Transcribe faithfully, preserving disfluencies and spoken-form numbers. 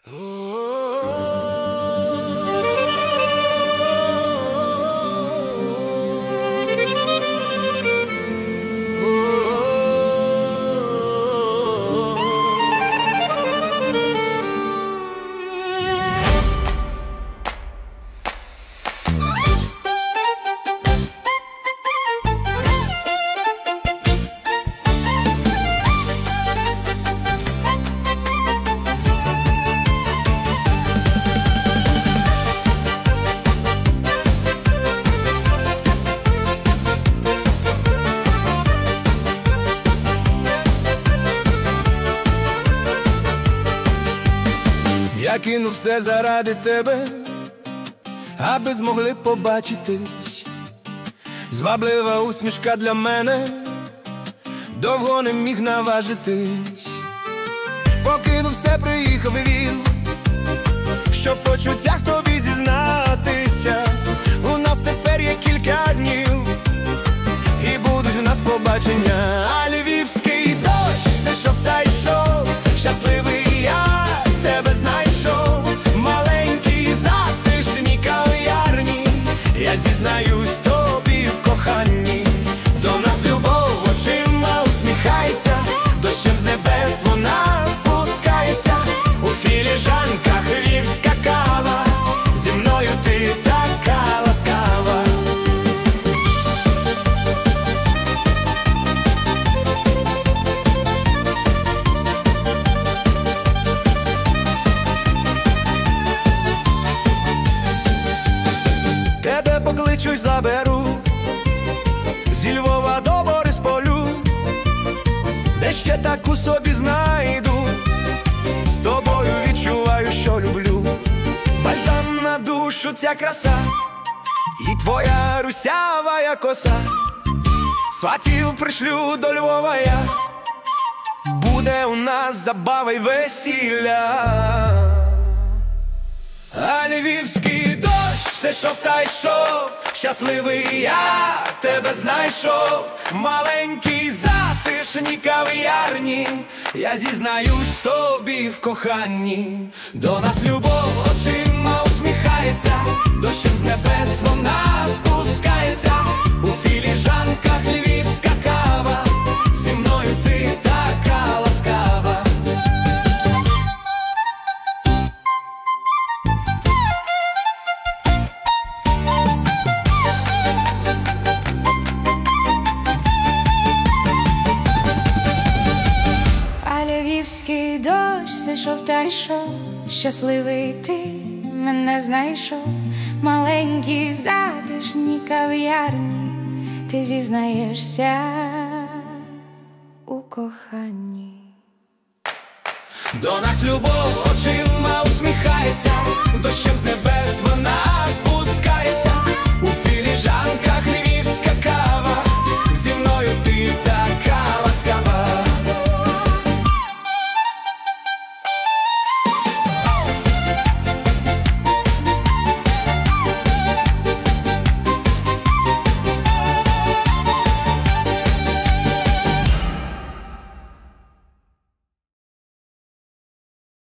Я кинув все заради тебе, аби змогли побачитись. Зваблива усмішка для мене, довго не міг наважитись. Покинув все, приїхав і вів, щоб в почуттях тобі зізнатися. У нас тепер є кілька днів, і будуть в нас побачення. А львівський дощ все йшов та йшов, щасливий я тебе знайшов. Маленькій затишній кав'ярні я зізнаюсь тобі в коханні. До нас любов очима усміхається, дощем з небес вона спускається. У філіжанках львівська кава, зі мною ти така ласкава. Тебе покличу й заберу зі Львова до Борисполю, де ще таку собі знайду. З тобою відчуваю, що люблю. Бальзам на душу ця краса, і твоя русява коса. Сватів пришлю до Львова я, буде у нас забава й весілля. А львівський дощ все йшов та йшов, щасливий я тебе знайшов. В маленькій затишній кав'ярні я зізнаюсь тобі в коханні. До нас любов очима усміхається, дощем з небес вона спускається. У філіжанках львівська кава, зі мною ти така ласкава. Львівський дощ все йшов та йшов, щасливий ти мене знайшов. Маленькій затишній кав'ярні ти зізнаєшся у коханні. До нас любов очима усміхається, дощем з небес вона спускається. У філіжанках